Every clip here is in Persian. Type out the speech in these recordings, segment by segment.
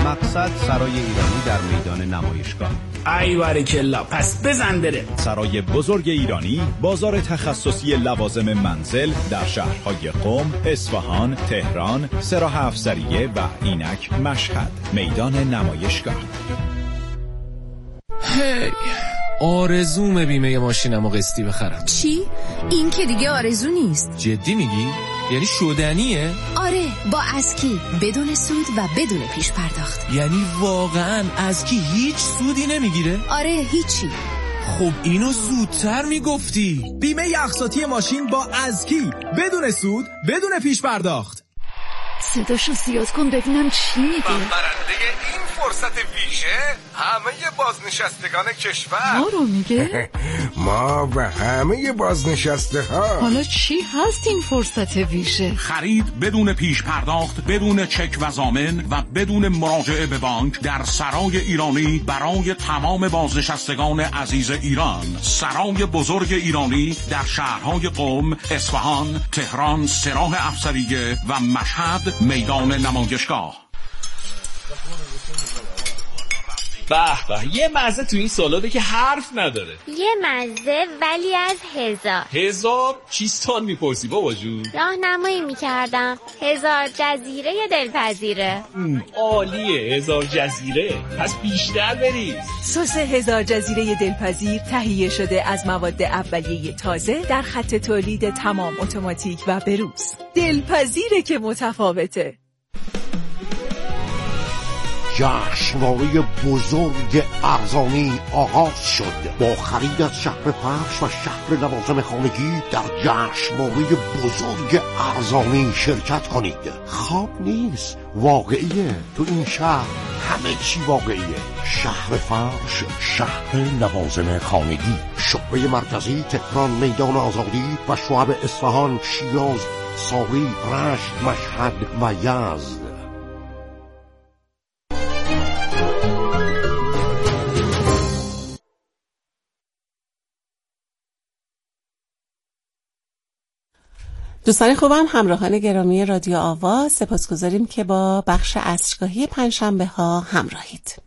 مقصد سرای ایرانی در میدان نمایشگاه. ای بارکالله، پس بزن بره. سرای بزرگ ایرانی، بازار تخصصی لوازم منزل در شهرهای قم، اصفهان، تهران، سراح افزریه و اینک مشهد. میدان نمایشگاه. هی آرزومه بیمه ماشینمو قسطی بخرم. چی؟ این که دیگه آرزو نیست. جدی میگی؟ یعنی شدنیه؟ آره، با اسکی، بدون سود و بدون پیش پرداخت. یعنی واقعا اسکی هیچ سودی نمیگیره؟ آره، هیچی. خب اینو زودتر میگفتی. بیمه اقساطی ماشین با اسکی، بدون سود، بدون پیش پرداخت. صداشو زیاد کن ببینم چی میگه. برنده این فرصت ویژه همه بازنشستگان کشور. ما رو میگه؟ ما و همه بازنشسته ها. حالا چی هست این فرصت ویژه؟ خرید بدون پیش پرداخت، بدون چک و ضامن و بدون مراجعه به بانک در سرای ایرانی برای تمام بازنشستگان عزیز ایران. سرای بزرگ ایرانی در شهرهای قم، اصفهان، تهران، سراح افزریه و مشهد. میدان نمایشگاه. به به، یه مزه تو این سالاده که حرف نداره. یه مزه ولی از هزار چیستان میپرسی بابا جون؟ راهنمایی میکردم. 1000 جزیره دلپذیره. عالیه، 1000 جزیره. پس بیشتر بریز. سس 1000 جزیره دلپذیر تهیه شده از مواد اولیه تازه در خط تولید تمام اتوماتیک و بروز. دلپذیره که متفاوته. جشنواره بزرگ ارزانی آغاز شد. با خرید از شهر فرش و شهر لوازم خانگی در جشنواره بزرگ ارزانی شرکت کنید. خواب نیست، واقعیه. تو این شهر همه چی واقعیه. شهر فرش، شهر لوازم خانگی، شعبه مرکزی تهران، میدان آزادی و شعب اصفهان، شیراز، ساری، رشت، مشهد و یزد. دوستان خوبم، همراهان گرامی رادیو آواز، سپاسگزاریم که با بخش عصرگاهی پنجشنبه ها همراهید.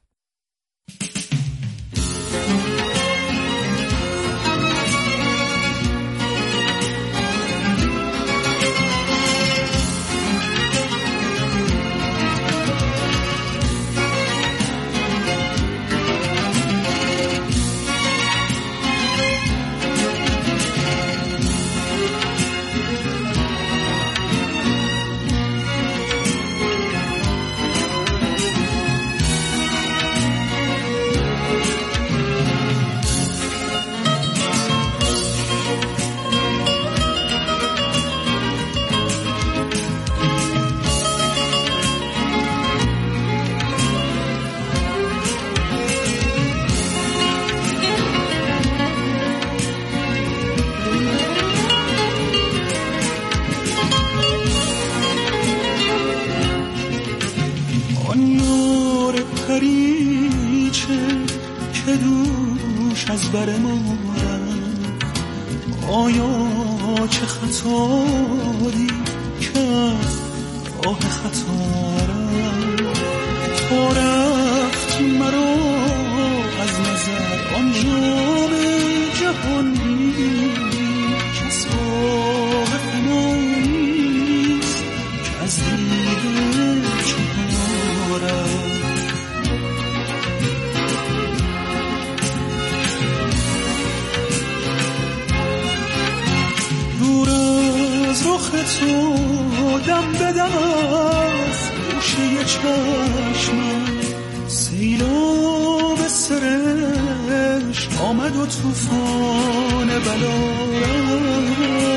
آیا چه خطایی که از راه خطارم تا رفت مرا از نظر آن جام جهانی کس واقف نیست که از دیده چهارم. تو دم به دم از گوشه چشمم سیلاب سرش آمد و طوفان بلارم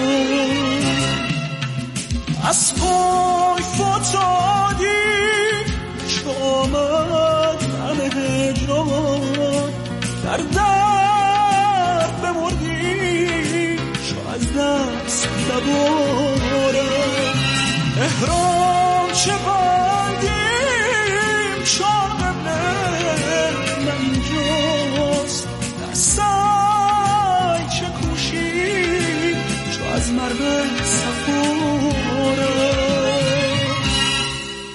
از پای فتادی چه آمد غم هجران در درد بمردی چو از دست نبارم احرام چه بندیم چون قبله من اینجاست در سعی چه کوشی چو از مرد سفارم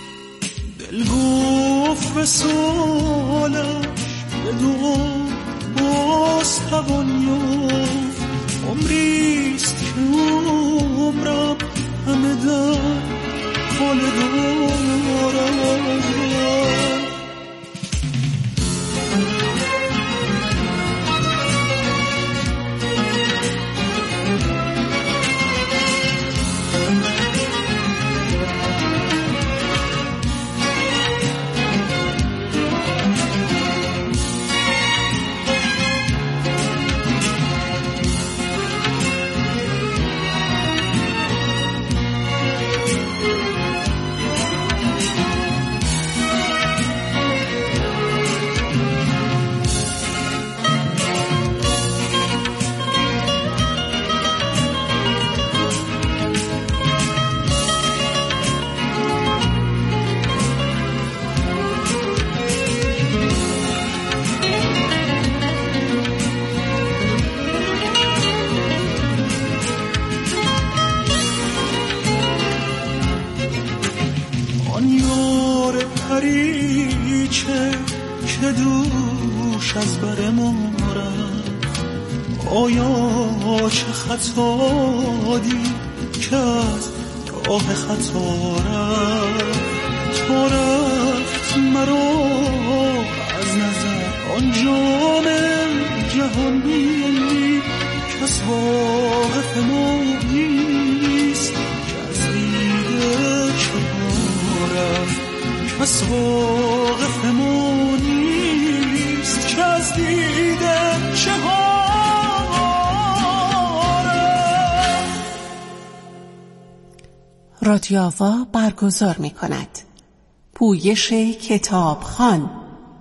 کفر سالش به دو باز توان یافت. عمریست که عمرم همه در حال دارم. که دوش از بر ما رفت، آیا چه خطا دید که از راه خطا رفت؟ تو رفت مرا از نظر آن جام جهانی، کس واقف ما نیست که از دیده چه رفت. کس واقف ما نیست که از دیده چه رادیو آوا برگزار می کند پویش کتابخوان.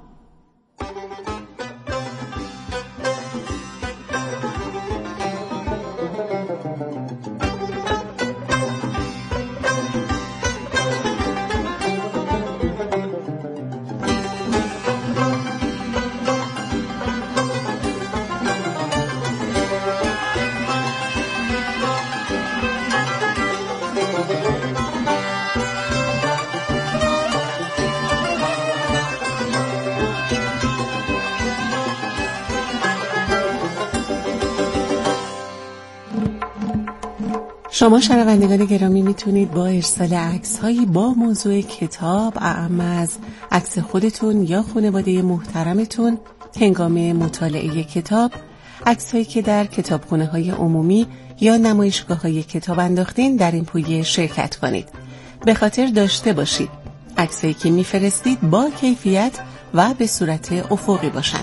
شما شنوندگان گرامی میتونید با ارسال عکس‌هایی با موضوع کتاب، اعم از عکس خودتون یا خانواده محترمتون هنگام مطالعه کتاب، عکس‌هایی که در کتابخانه‌های عمومی یا نمایشگاه‌های کتاب انداختین در این پویه شرکت کنید. به خاطر داشته باشید عکس‌هایی که میفرستید با کیفیت و به صورت افقی باشن.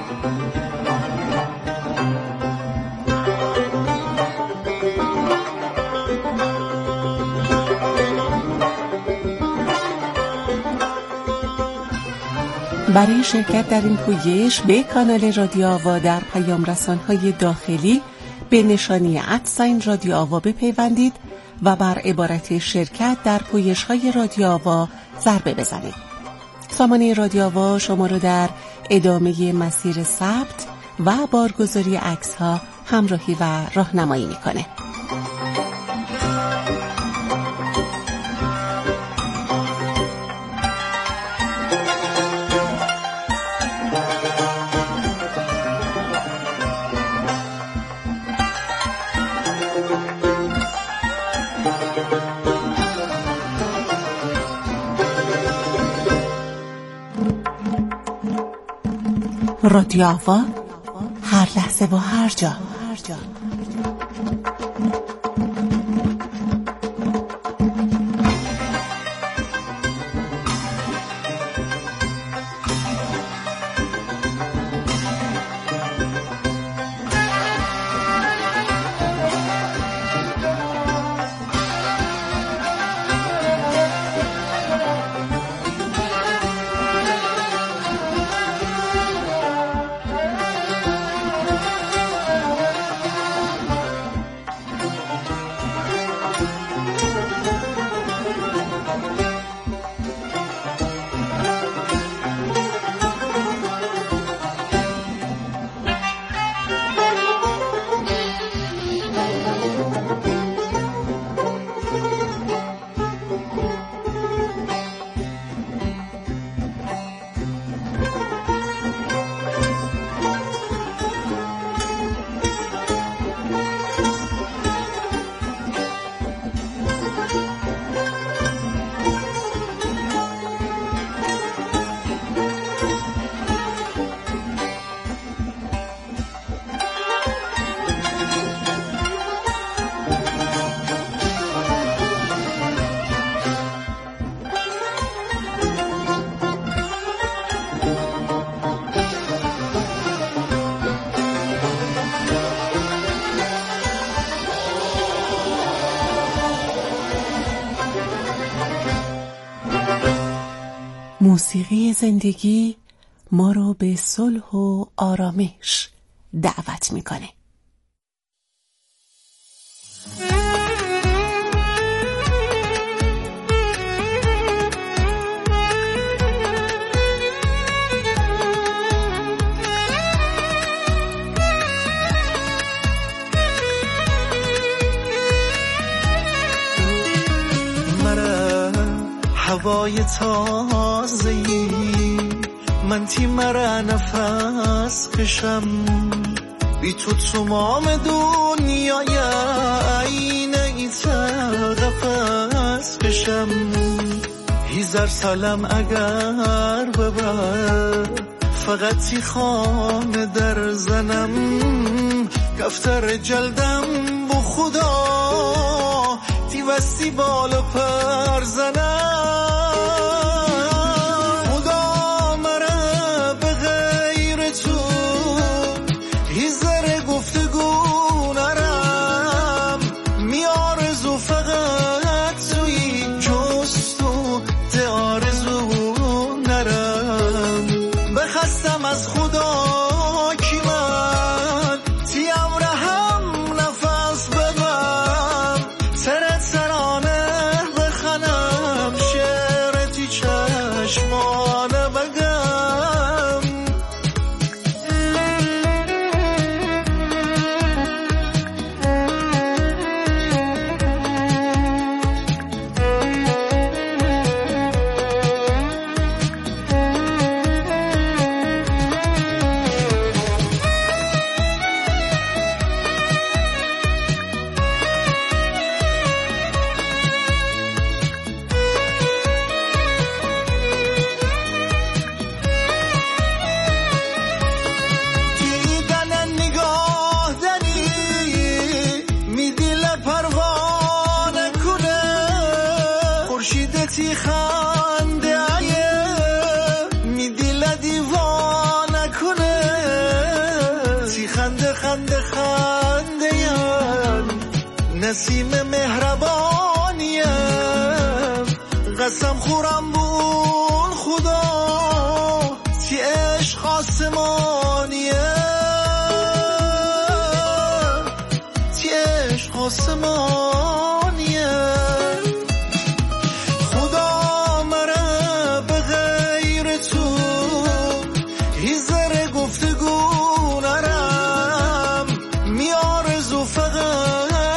برای شرکت در این پویش به کانال رادیو آوا در پیام رسان‌های داخلی به نشانی @ رادیو آوا بپیوندید و بر عبارت شرکت در پویش‌های رادیو آوا ضربه بزنید. سامانه رادیو آوا شما رو در ادامه مسیر ثبت و بارگذاری عکس‌ها همراهی و راهنمایی می‌کنه. رادیو آوا، هر لحظه و هر جا. موسیقی زندگی ما رو به صلح و آرامش دعوت میکنه. هوای تازه‌ای من تی مرا نفس کشم بی تو تمام دنیای عینه ای قفس کشم هزار سالم اگر ببر فقط تی خانه در زنم کفتر جلدم بو خدا تی وستی بالا پر زنم نسیم مهربانیم قسم خورم بون خدا تی عشق آسمانیم تی عشق آسمانیم خدا مرا به غیر تو هیزر گفتگو نرم میارزو فقط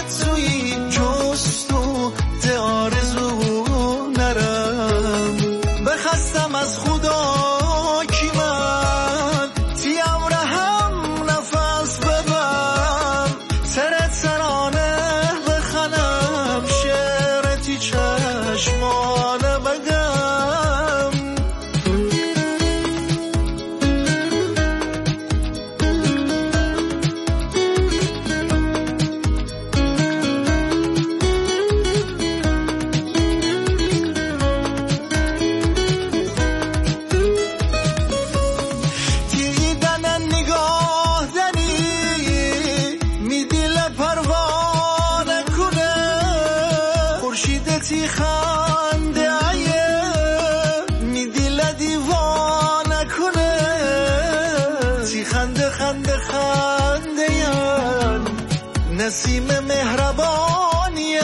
نسیم مهربانیم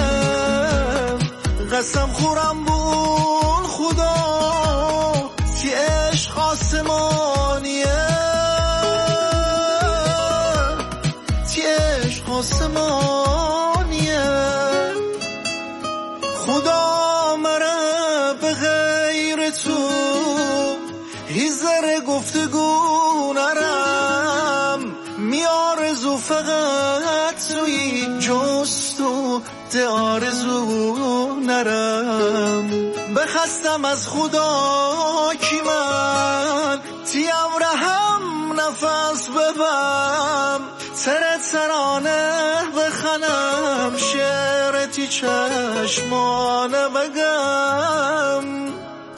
قسم خورم بون خدا تی عشق آسمانیم تی عشق آسمانیم خدا مرا به غیر تو هیزر گفتگو نرم میارزو فقط توی جست و ده آرزو نرم بخستم از خدا کی من تیم رهم نفس ببم سرت سرانه بخنم شعرتی چشمانه بگم.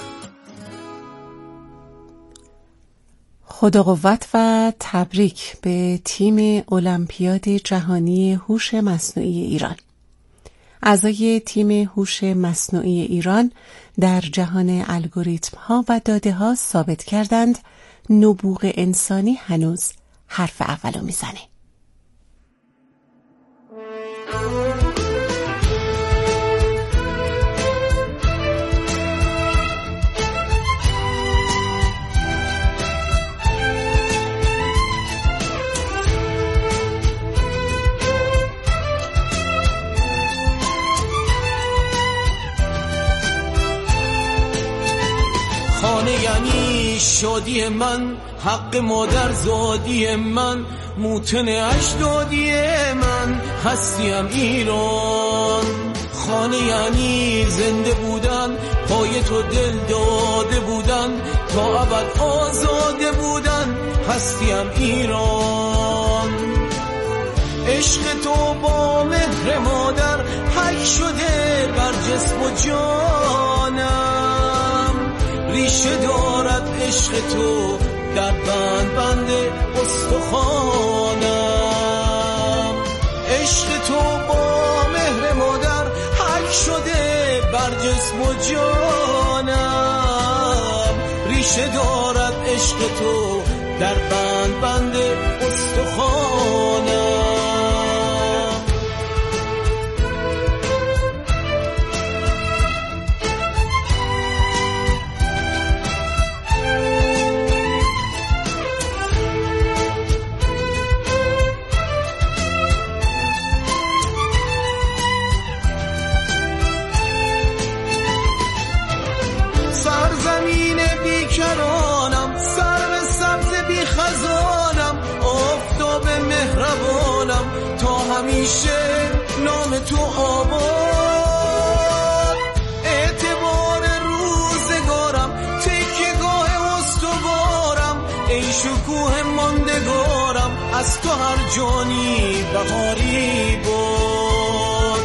خدا قوت و تبریک به تیم المپیاد جهانی هوش مصنوعی ایران. اعضای تیم هوش مصنوعی ایران در جهان الگوریتم ها و داده ها ثابت کردند نبوغ انسانی هنوز حرف اولو میزنه. خانه یعنی شادی من، حق مادر زادی من، موتن اجدادی من، هستیم ایران. خانه یعنی زنده بودن، پای تو دل داده بودن، تا ابد آزاده بودن، هستیم ایران. عشق تو با مهر مادر حک شده بر جسم و جانم، ریشه دارد عشق تو در بند استخوانم. عشق تو با مهر مادر حک شده بر جسم و جانم، ریشه دارد عشق تو در بند استخوانم. سرزمین بیکرانم، سر سبز بی خزانم، آفتاب مهربانم، تا همیشه نام تو آباد. اعتبار روزگارم، تکیه‌گاه استوارم، ای شکوه ماندگارم، از تو هر جانی بهاری بود.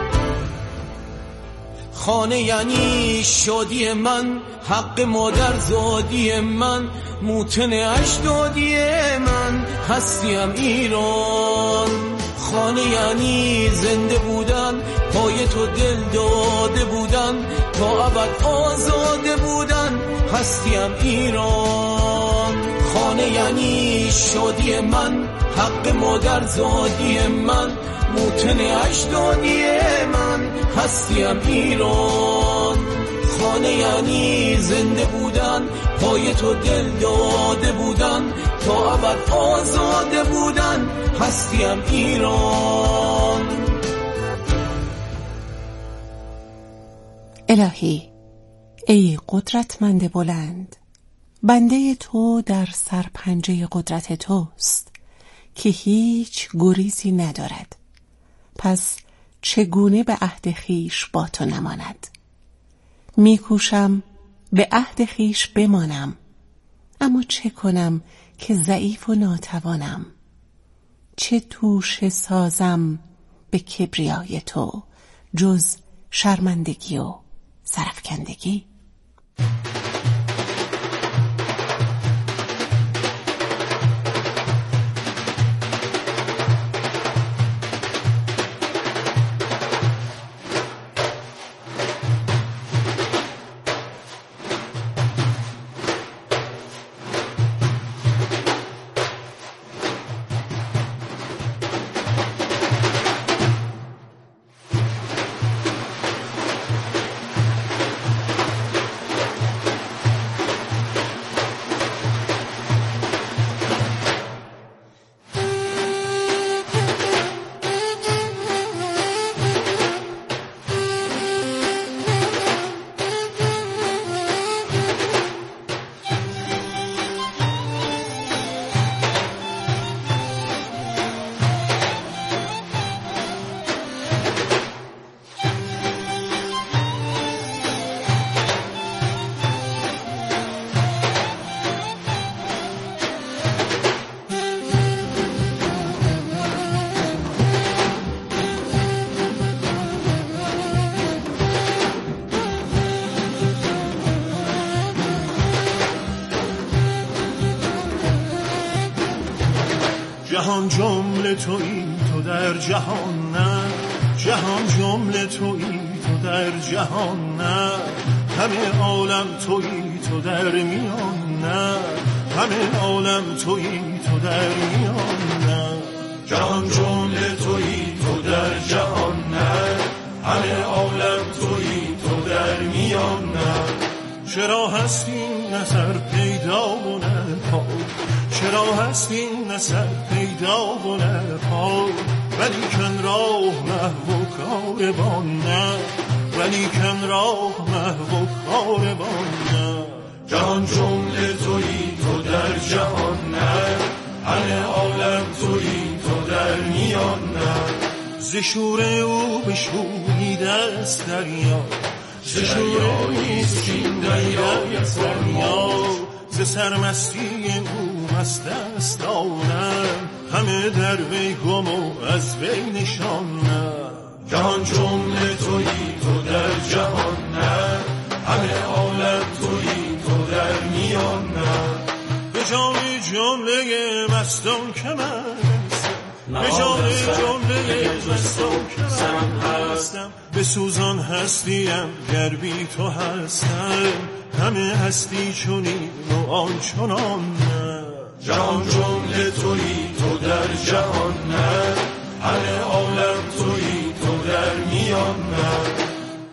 خانه یعنی شادی من، حق مادر زادی من، موتن اجدادی من، هستیم ایران. خانه یعنی زنده بودن، پای تو دل داده بودن، تا ابد آزاده بودن، هستیم ایران. خانه یعنی شادی من، حق مادر زادی من، موتن اجدادی من، هستیم ایران. خانه یعنی زنده بودن، پای تو دل داده بودن، تا ابد آزاده بودن، هستیم ایران. الهی، ای قدرتمند بلند، بنده تو در سرپنجه قدرت توست که هیچ گریزی ندارد. پس چگونه به عهد خویش با تو نماند؟ میکوشم به عهد خویش بمانم، اما چه کنم که ضعیف و ناتوانم؟ چه توشه سازم به کبریای تو جز شرمندگی و سرفکندگی؟ جهان جمله تویی، تو در جهان نه، جهان جمله تویی تو در جهان نه، همه عالم تویی تو در میان نه، همه عالم تویی تو در میان نه. جهان جمله تویی تو در جهان نه، همه عالم تویی تو در میان نه. چرا هست این نظر پیدا و نه پا، چرا هست این نظر پیدا و نه پا، ولی کن راه محو کاروان نه، ولی کن راه محو کاروان نه. جهان جمله تویی تو در جهان نه، همه عالم تویی تو در میان نه. ز شور او به شوری دست دریا، ز شور اویست این دریای دریا، ز سرمستی او مست است آنم، همه در وی گم و از وی نشان نه. جهان جمله تویی تو در جهان نه، همه عالم تویی تو در میان نه. به جان جمله مستان که من به جان جمله مستان که من هستم، به سوزان هستیم گر بی تو هستم، همه هستی چونین و آن چنان نه. جهان جمله تویی تو در جهان نه، همه عالم تویی تو در میان نه.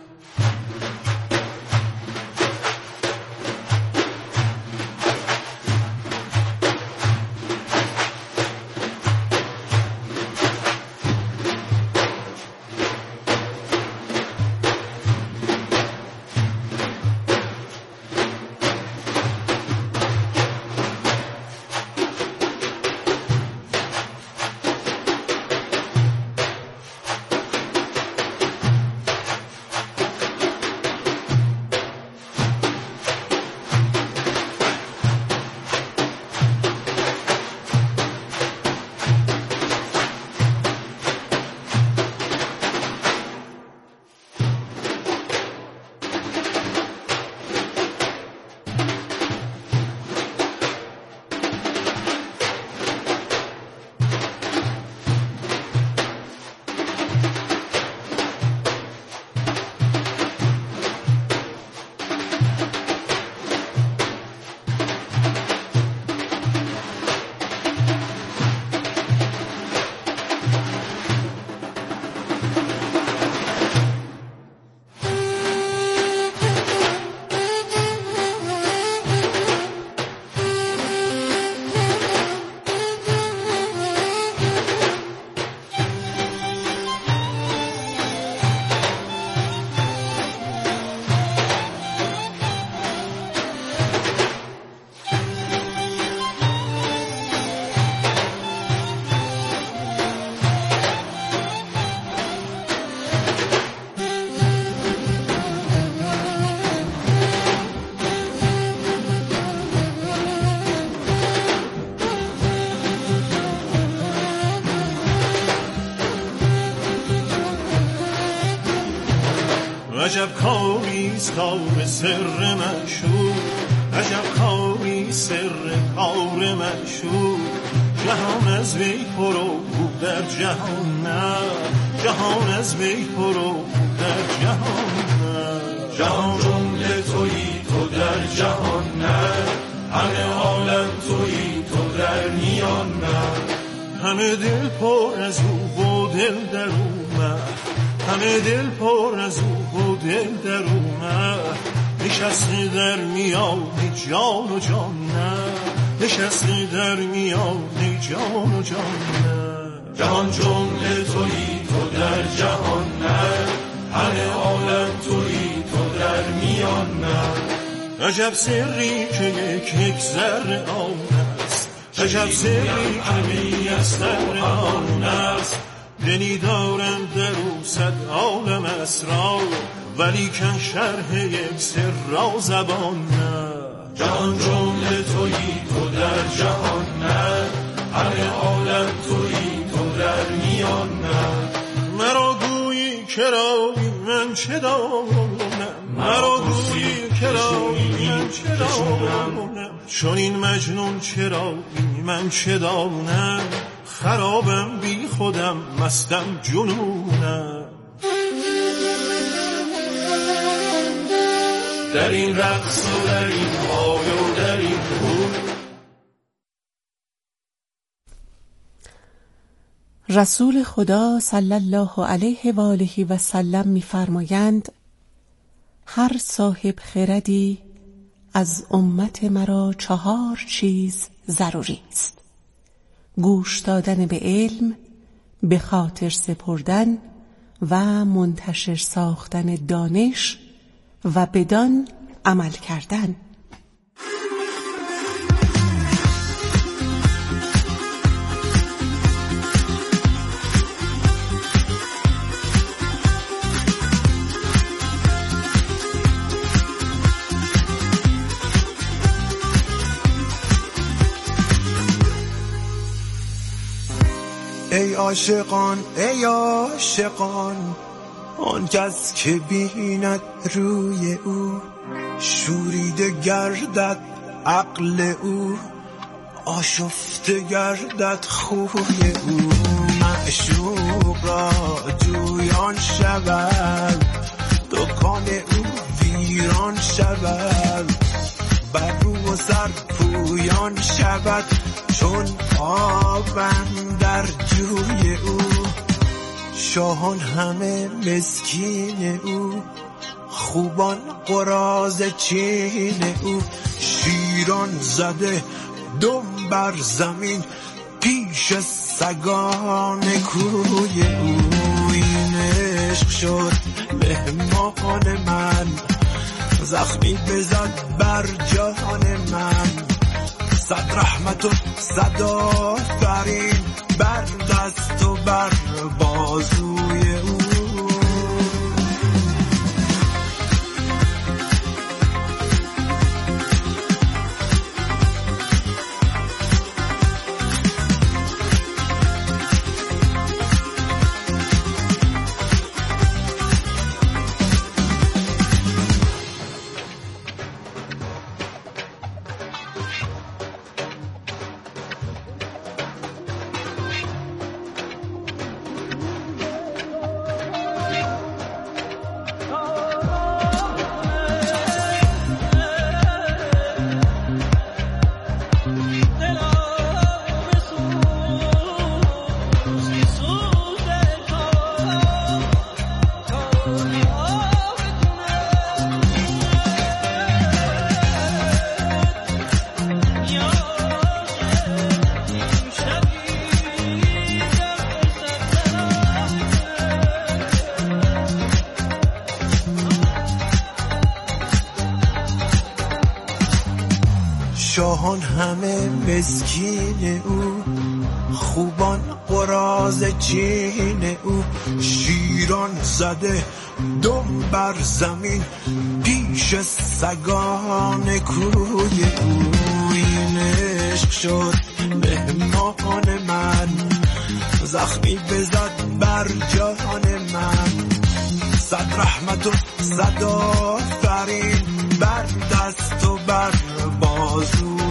عجب کاریست کار سر مشهور، عجب کاری سر کار مشهور، جهان از وی پرو در جهان نه، جهان از وی پرو در جهان نه. جهان جمله تویی تو در جهان نه، همه عالم تویی تو در میان نه. همه دل پر از او و دل در او، همه دل پر از او و دل در اومد، نشسته در میان جان و جان نه، نشسته در میان جان و جان نه. جهان جمله تویی تو در جهان نه، همه عالم تویی تو در میان نه. عجب سری که یک ذره آن است، عجب سری که یک ذره آن است، دلی دارم در او صد عالم اسرار، ولی کن شرح یک سر را زبان نه. جهان جمله تویی تو در جهان نه، همه عالم تویی تو در میان نه. مرا گویی کرایی من چه دانم، مرا گویی کرایی من چه دانم، چون این مجنون چرایی من چه دانم، خرابم بی خودم مستم جنونم. در این رقص و در این پای و در این بود. رسول خدا صلی الله علیه و آله و سلم می‌فرمایند هر صاحب خردی از امت مرا 4 چیز ضروری است: گوش دادن به علم، به خاطر سپردن و منتشر ساختن دانش و بدان عمل کردن. ای عاشقان ای عاشقان، آن کس که بیند روی او، شوریده گردد عقل او، آشفته گردد خوی او. معشوق را جویان شود، دکان او ویران شود، بر رو و سر پویان شود، چون آبم در جوی او. شاهان همه مسکین او، خوبان قراض چین او. شیران زده دم بر زمین، پیش سگان کوی او. این عشق شد مهمان من، زخمی بزد بر جان من. 100 رحمت و 100 آفرین بر دست و بر بازوی او. شاهان همه مسکین او، خوبان قراض چین او. شیران زده دم بر زمین، پیش سگان کوی او. این عشق شد مهمان من، زخمی بزد بر جان من. 100 رحمت و 100 آفرین بر دست و بر بازو